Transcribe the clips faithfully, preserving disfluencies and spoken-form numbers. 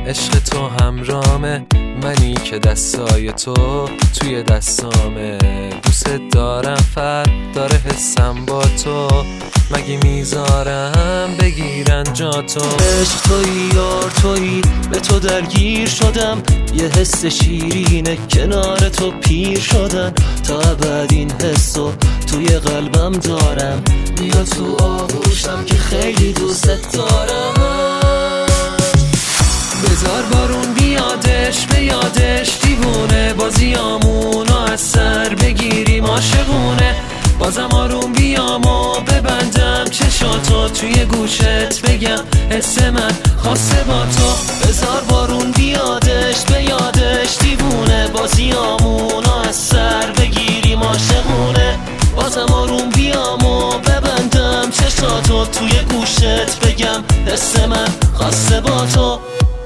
عشق تو همرامه، منی که دستای تو توی دستامه. دوست دارم فرد داره حسم با تو، مگه میذارم بگیرن جا تو. عشق تویی یار تویی، به تو درگیر شدم، یه حس شیرینه کنار تو پیر شدن. تا ابد این حسو توی قلبم دارم، بیا تو آغوشم که خیلی دوست دارم. بذار بارون بیادش به یادش، دیوونه بازیامونو از سر بگیریم عاشقونه. بازم آروم بیام و ببندم چشاتو، توی گوشت بگم حس من خاصه با تو. بذار بارون بیادش به یادش، دیوونه بازیامونو از سر بگیریم عاشقونه. بازم آروم بیام و ببندم چشاتو، توی گوشت بگم حس من خاصه با تو.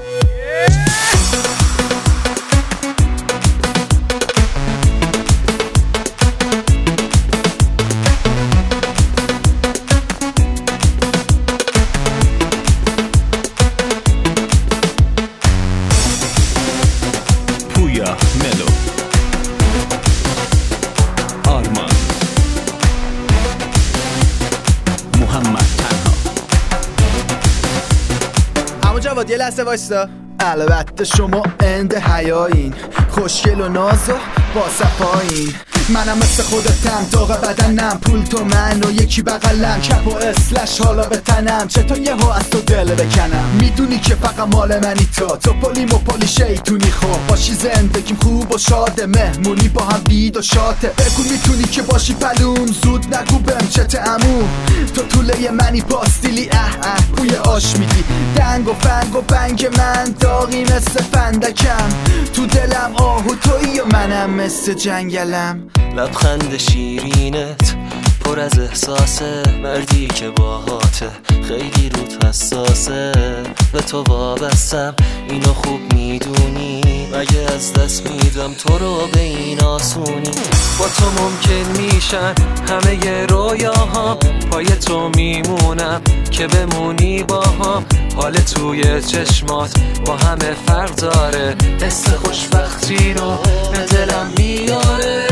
پویا ملو، آرمان، محمد تنها. اما جواد یه لحظه وایستا. البته شما اند حیایین، خوشگل و ناز و با صفایین. منم مثل خودتم، داغ بدنم، پول تو من و یکی بغلم، کپ و اسلش حالا به تنم. چطور یه ها از تو دل بکنم؟ میدونی که فقط مال منی تا تو پلی مپالی شیطونی. خوب باشی زندگیم خوب و شاده، مهمونی با هم بید و شاته. بگو میتونی که باشی پلوم، زود نگو بهم چته عمو. تو طوله منی پاستیلی، اه اه بوی آش میدی. دنگ و فنگ و بنگ من داغی مثل فندکم، تو دلم آهو تویی و منم مثل جنگلم. لبخند شیرینت پر از احساسه، مردی که باهاته خیلی روت حساسه. به تو وابستم اینو خوب میدونی، مگه از دست میدم تو رو به این آسونی. با تو ممکن میشن همه ی رویاها، پای تو میمونم که بمونی با هم. حال توی چشمات با همه فرق داره، حس خوشبختی رو به دلم میاره.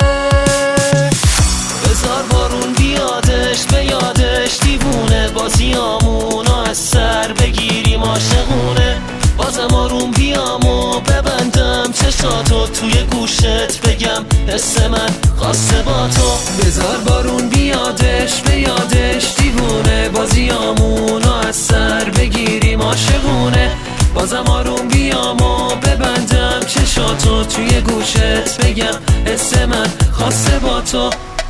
بذار بارون بیادش به یادش، دیوونه بازیامونو از سر بگیریم عاشقونه. بازم آروم بیام و ببندم چشاتو، توی گوشت بگم حس من خاصه با تو. بذار بارون بیادش به یادش، دیوونه بازیامونو از سر بگیریم عاشقونه. بازم آروم بیام و ببندم چشاتو، توی گوشت بگم حس من خاصه با تو.